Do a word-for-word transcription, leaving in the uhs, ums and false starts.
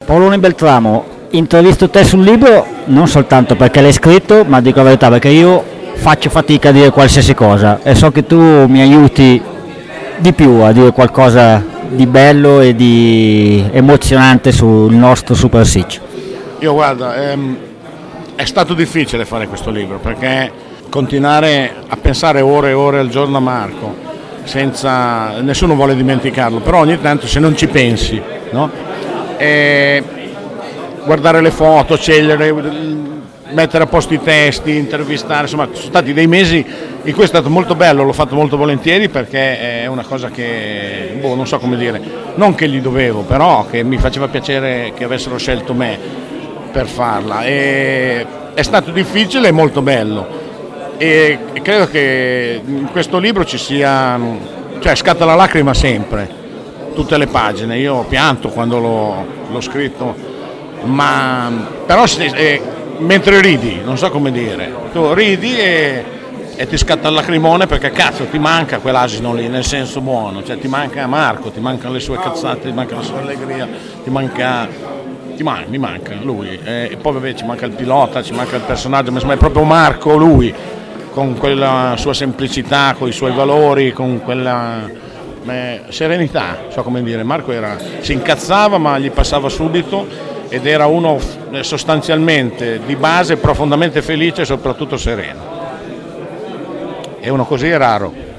Paolone Beltramo, intervisto te sul libro non soltanto perché l'hai scritto, ma dico la verità perché io faccio fatica a dire qualsiasi cosa e so che tu mi aiuti di più a dire qualcosa di bello e di emozionante sul nostro Super Sitch. Io guarda, ehm, è stato difficile fare questo libro perché continuare a pensare ore e ore al giorno a Marco, senza nessuno vuole dimenticarlo, però ogni tanto se non ci pensi, no? E guardare le foto, scegliere, mettere a posto i testi, intervistare, insomma sono stati dei mesi in cui è stato molto bello, l'ho fatto molto volentieri perché è una cosa che, boh, non so come dire, non che gli dovevo, però che mi faceva piacere che avessero scelto me per farla, e è stato difficile e molto bello, e credo che in questo libro ci sia, cioè scatta la lacrima sempre, tutte le pagine, io ho pianto quando l'ho, l'ho scritto, ma però eh, mentre ridi, non so come dire, tu ridi e, e ti scatta il lacrimone perché cazzo ti manca quell'asino lì, nel senso buono, cioè ti manca Marco, ti mancano le sue cazzate, ti manca la sua allegria, ti manca, ti man- mi manca lui, e poi vabbè ci manca il pilota, ci manca il personaggio, ma è proprio Marco lui, con quella sua semplicità, con i suoi valori, con quella eh, serenità, so come dire, Marco era, si incazzava ma gli passava subito ed era uno sostanzialmente di base profondamente felice e soprattutto sereno, e uno così è raro.